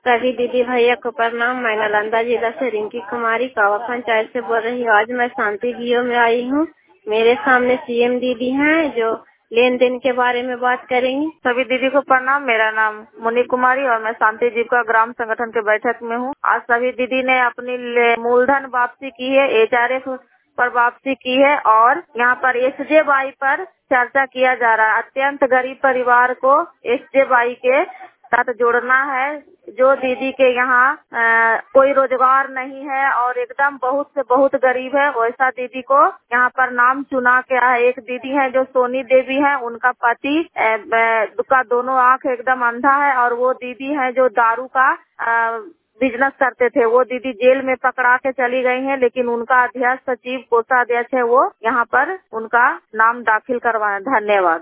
सभी दीदी भैया को प्रणाम। मैं नालंदा जिला से रिंकी कुमारी कावा पंचायत से बोल रही हूँ। आज मैं शांति जियो में आई हूँ। मेरे सामने सीएम दीदी हैं जो लेन देन के बारे में बात करेंगी। सभी दीदी को प्रणाम। मेरा नाम मुनी कुमारी और मैं शांति जीविका ग्राम संगठन के बैठक में हूँ। आज सभी दीदी ने अपनी मूलधन वापसी की है, एचआरएफ पर वापसी की है और यहाँ पर एसजेवाई पर चर्चा किया जा रहा है। अत्यंत गरीब परिवार को एसजेवाई के साथ जोड़ना है। जो दीदी के यहाँ कोई रोजगार नहीं है और एकदम बहुत से बहुत गरीब है, वैसा दीदी को यहाँ पर नाम चुना गया है। एक दीदी है जो सोनी देवी है, उनका पति का दोनों आंख एकदम अंधा है और वो दीदी है जो दारू का बिजनेस करते थे। वो दीदी जेल में पकड़ा के चली गई हैं, लेकिन उनका अध्यक्ष सचिव कोषाध्यक्ष है, वो यहाँ पर उनका नाम दाखिल करवाया। धन्यवाद।